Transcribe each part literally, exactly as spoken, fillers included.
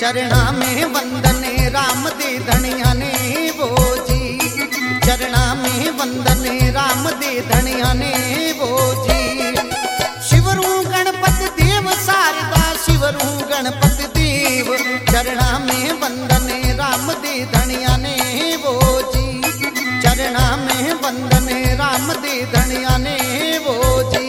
चरणा में वंदने राम दे धनिया ने वो जी, चरणा में वंदने राम दे धनिया ने वो जी। शिवरू गणपति देव शारदा शिवरू गणपति देव, चरणा में वंदने राम दे धनिया ने वो जी, चरणा में वंदने राम दे धनिया ने वो जी।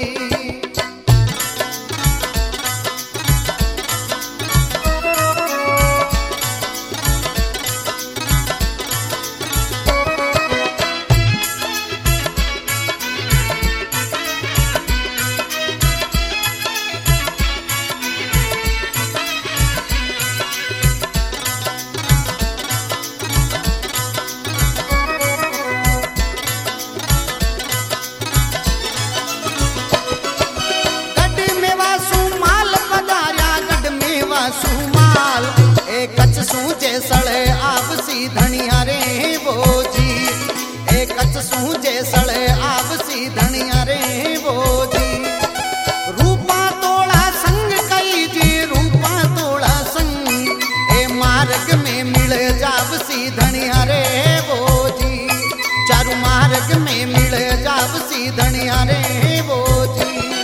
सुमाल ए कच सूजे सड़े आवसी धनिया रे वो जी, ए कच सूजे सड़े आवसी धनिया रे वो जी। रूपा तोड़ा संग कई जी रूपा तोड़ा संग, ए मार्ग में मिल जावसी धनिया रे वो जी, चारू मार्ग में मिल जावसी धनिया रे वो जी।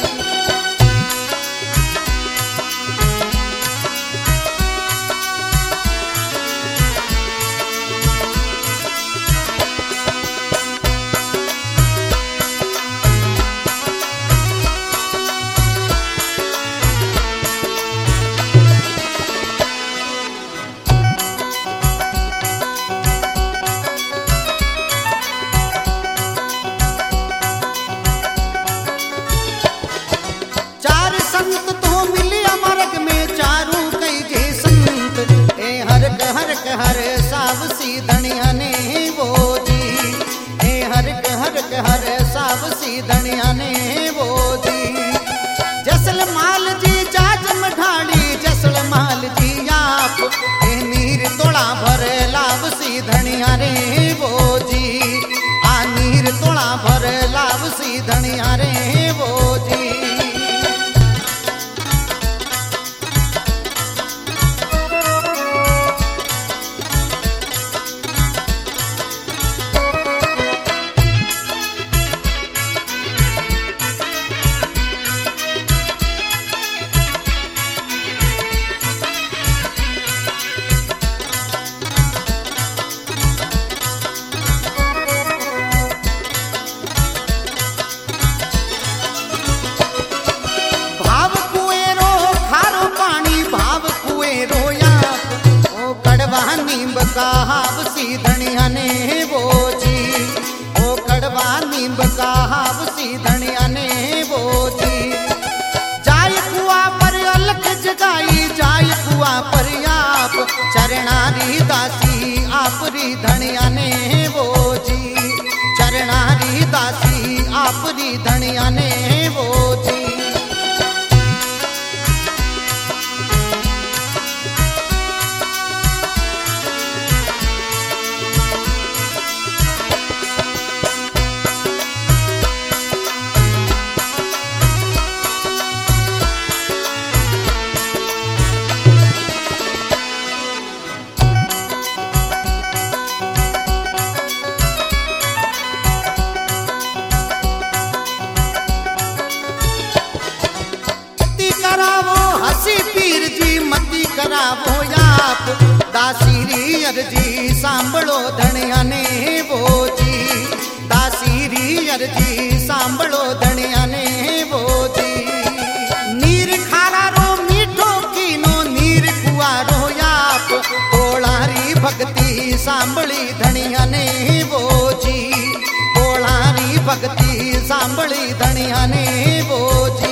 संत तो मिलिया मार्ग में चारू कई जे संत, ए हर हर हर सावसी धनिया ने वो जी, ए हर हर हर सावसी धनिया ने वो जी। जसल माल जी जाज मढ़ाड़ी जसल माल जी आप, ए नीर तोड़ा भर लावसी धनिया रे वो जी, आ नीर तोड़ा भर लावसी धनिया रे वो जी। नींब का हावसी धनिया ने वो जी, ओ कड़वा नींब का हावसी धनिया ने वो जी। जाय कुआ पर अलख जगाई जाय कुआ पर आप, चरणारी दासी आपरी धनिया ने वो जी, चरणारी दासी आपरी धनिया ने वो जी। हसी पीर जी मती करावो आप, दासीरी अर्जी सांभळो धनिया ने वो जी, दासीरी अर्जी सांभळो धनिया ने वो जी। नीर खारा रो मीठो कीनो नीर कुआरो आप, कोळारी भक्ति सांभळी धनिया ने वो जी, कोळारी भक्ति सांभळी धनिया ने वो जी।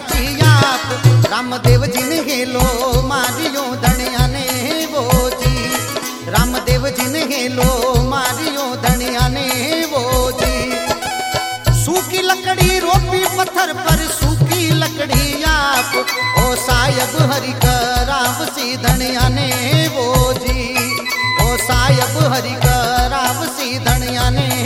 साची आप रामदेव जी ने हेलो मारियो धनिया ने वो जी रामदेव जी ने हेलो मारियो धनिया ने वो जी सूखी लकड़ी रोपी पत्थर पर सूखी लकड़ी आप ओ सायब हरि कराव सी धनिया ने वो जी ओ सायब हरि कराव सी धनिया ने